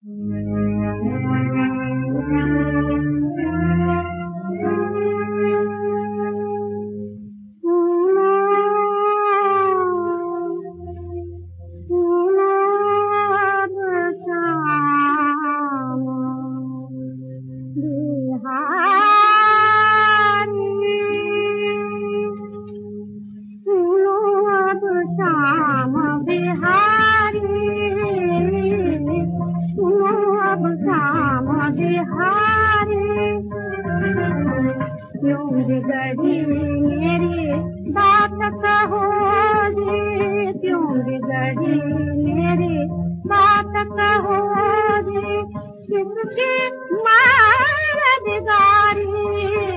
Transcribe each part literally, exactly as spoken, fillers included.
क्यों बिगड़ी मेरी बात कहोगे, क्यों बिगड़ी मेरी बात कहोगे, किसकी मार बिगाड़ी,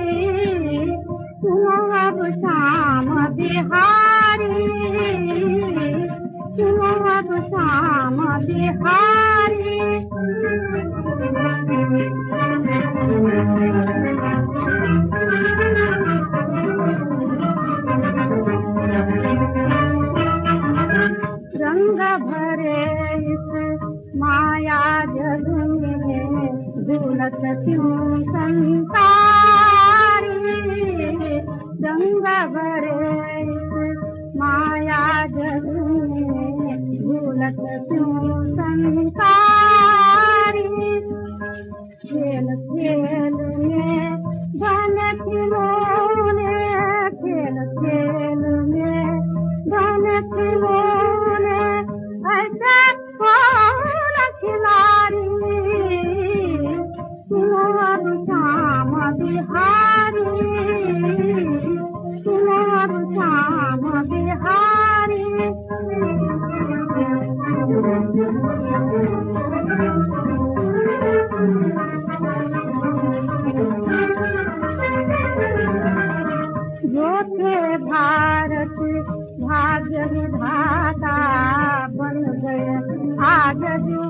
सुनो अब शाम बिहारी, सुनो अब शाम बिहारी। रंग भरे इस माया जग में झूलत क्यों संसारी, रंग भरे इस माया जग में झूलत क्यों संसारी। खेल खेल में बन खिलौने, खेल खेल में बन खिलौने, ऐसे कौन खिलाड़ी, सुनो अब शाम बिहारी, सुनो अब शाम बिहारी। जो थे भारत भाग्य विधाता बन गए आज जो